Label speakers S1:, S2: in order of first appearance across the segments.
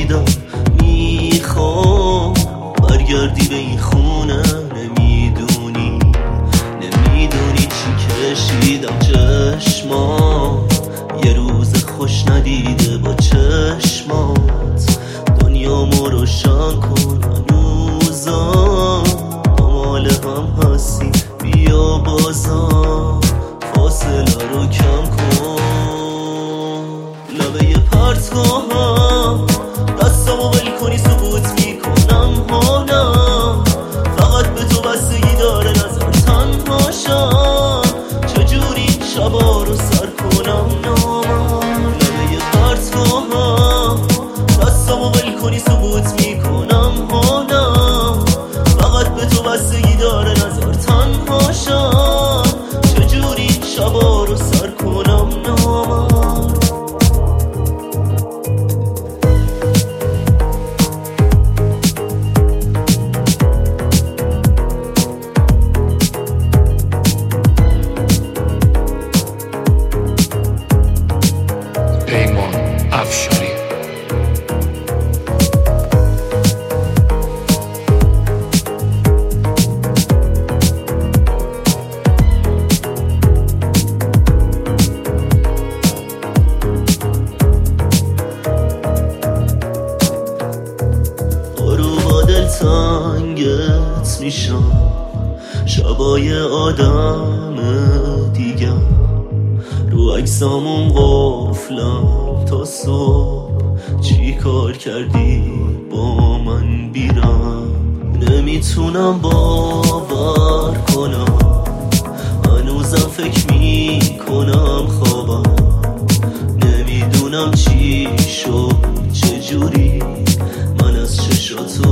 S1: کشیدم، میخوام برگردی به این خونه. نمیدونی چی کشیدم چشمات، یه روز خوش ندیده با چشمات. دنیامو روشن کن هنوزم، مال هم هستی، بیا بازم فاصله رو کم کن. لبه پرتگاهم دستامو ول کنی سکوت میکنم حالم، فقط به تو بستگی داره نظر تنهاشم. چجوری شبا رو سر کنم نامم. لبه پرتگاهم دستامو ول کنی سکوت میکنم حالم، فقط به تو بستگی داره نظر تنهاشم. چجوری شبا رو سر کنم نامم.
S2: پیمان افشاری.
S1: رو با دل تنگت میشم، شبای آدم دیگه رو عکسامون قفلم تا صبح. چی کار کردی با من بیرم؟ نمیتونم باور کنم، هنوزم فکر میکنم خوابم. نمیدونم چی شد چجوری من از چشات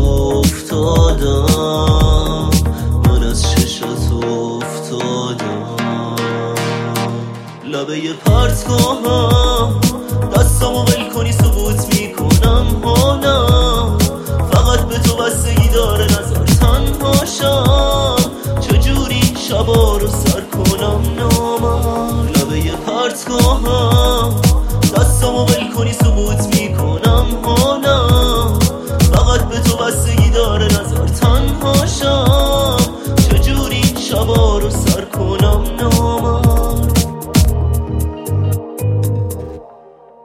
S1: افتادم، من از چشات افتادم. لبه پرتگاهم دستامو ول کنی سکوت میکنم حالم، فقط به تو بستگی داره نظر تنهاشم. چجوری شبا رو